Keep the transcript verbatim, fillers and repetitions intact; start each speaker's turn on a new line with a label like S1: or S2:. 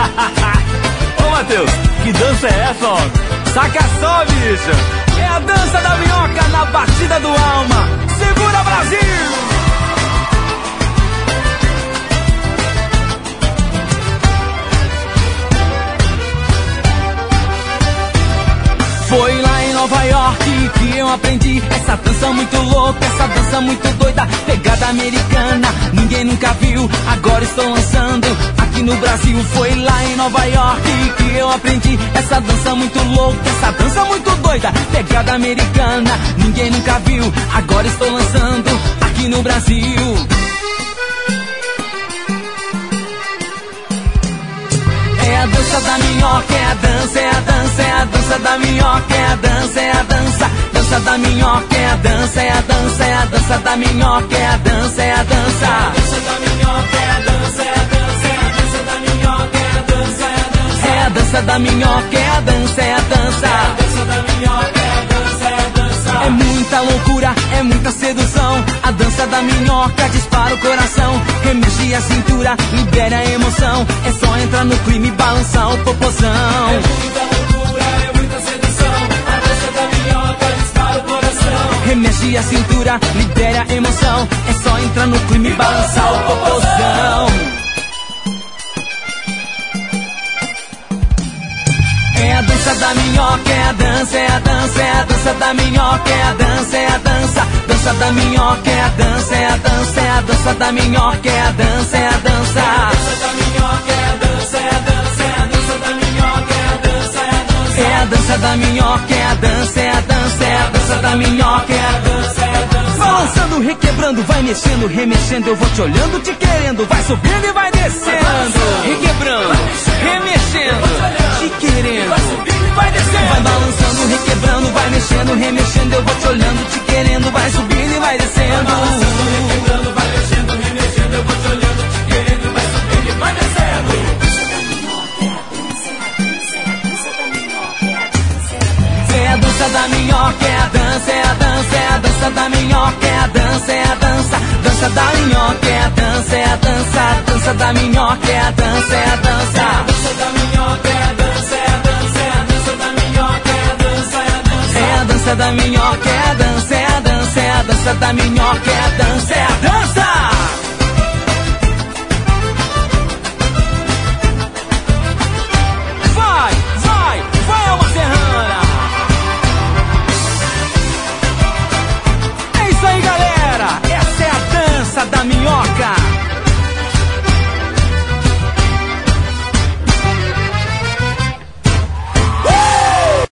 S1: Ô Matheus, que dança é essa, ó? Saca só, bicho. É a dança da minhoca na batida do alma. Segura, Brasil! Foi lá em Nova York que eu aprendi essa dança muito louca, essa dança muito doida, pegada americana, ninguém nunca viu, agora estou lançando aqui no Brasil. Foi lá em Nova York que eu aprendi essa dança muito louca, essa dança muito doida, pegada americana, ninguém nunca viu, agora estou lançando aqui no Brasil. É a dança da minhoca, é a dança, é a dança, é a dança da minhoca, é a dança, é a dança, dança da minhoca, é a dança, é a dança, é a dança da minhoca, é a dança, é a dança. A dança da minhoca, é a dança, é a dança, é a dança da minhoca, é a dança, é a dança. É a dança da minhoca, é a dança, é a dança. É a dança da minhoca, é a dança, é a dança. É muita loucura, é muita sedução. A dança da minhoca dispara o coração, remexe a cintura, libera a emoção. É só entrar no clima e balançar o popozão. É muita loucura, é muita sedução. A dança da minhoca dispara o coração, remexe a cintura, libera a emoção. É só entrar no clima e balançar o popozão. É a dança da minhoca, é a dança, é a dança, é a dança da minhoca, é a dança, é a dança, dança da minhoca, é a dança, é a dança, é a dança da minhoca, é a dança, é a dança. A dança da minhoca, é a dança, é a dança, é a dança da minhoca, é a dança, é a dança. É a dança da minhoca, é a dança, é a dança, é a dança da minhoca, é a dança, é a dança. Balançando, requebrando, vai mexendo, remexendo, eu vou te olhando, te querendo, vai subindo e vai descendo. Requebrando, remexendo, te querendo, vai subindo e vai descendo. Vai balançando, requebrando, vai mexendo, remexendo, eu vou te olhando, te querendo, vai subindo e vai descendo. Vai balançando, requebrando, vai mexendo, remexendo, eu vou te olhando, te querendo, vai subindo e vai descendo. É a dança da minhoca, é a dança, é a dança, é a dança da minhoca, é a dança, é a dança, dança da minhoca, é a dança, é a dança, dança da minhoca, é a dança, é a dança. A dança da minhoca, é a dança, é a dança, é a dança da minhoca, é a dança, é a dança. É a dança da minhoca, é a dança, é a dança, é a dança da minhoca, é a dança, é a dança.